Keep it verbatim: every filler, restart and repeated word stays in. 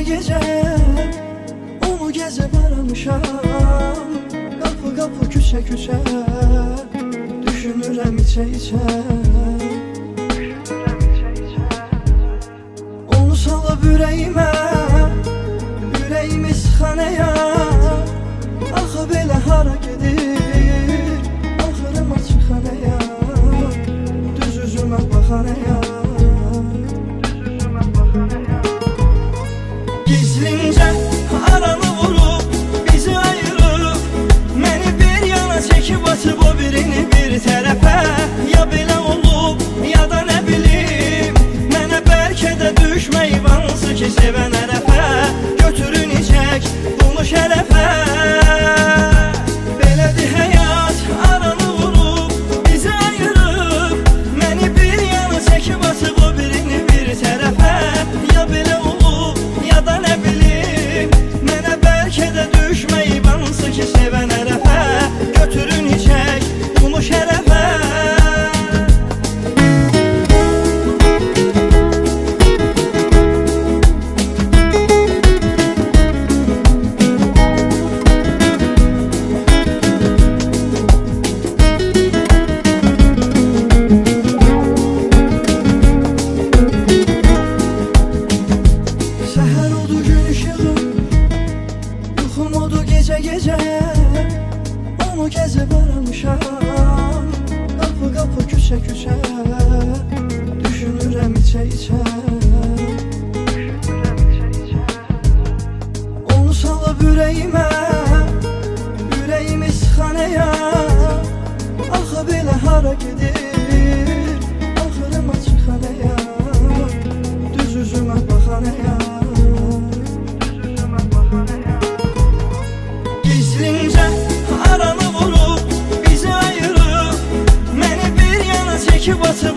gece onu gezip aramışam. Kapı kapı küçe küçe düşünürəm içe içe. Onu salıb ürəyimə, ürəyimi sıxanaya. Axı belə hara gedir, axırım açıq xanaya. Düz üzümə baxanaya. Gizlincə aranı vurub, bizi ayırıb, məni bir yana çəkib atıb o birini bir tərəfə. Ya belə olub, ya da nə bilim, mənə bəlkə də düşməyib hansı ki sevən ərəfə. Götürün içək bunu şərəfə. Belədir həyat, aranı vurub, bizi ayırıb, məni bir yana çəkib atıb o birini bir tərəfə. Ya belə olub, ya da nə bilim, mənə bəlkə də düşməyib hansı ki sevən ərəfə. Götürün içək bunu şərəfə. Səhər oldu gün işığım, yuxum oldu gecə gecə. Onu gəzib aramışam, qapı qapı küçə küçə. Düşünürəm içə içə. Onu salıb ürəyimə, ürəyimi sıxanaya. Axı belə hara gedir, axırım açıq xanaya. Düz üzümə baxanaya. Gizlincə aranı vurub, bizi ayırıb, məni bir yana çəkib atıb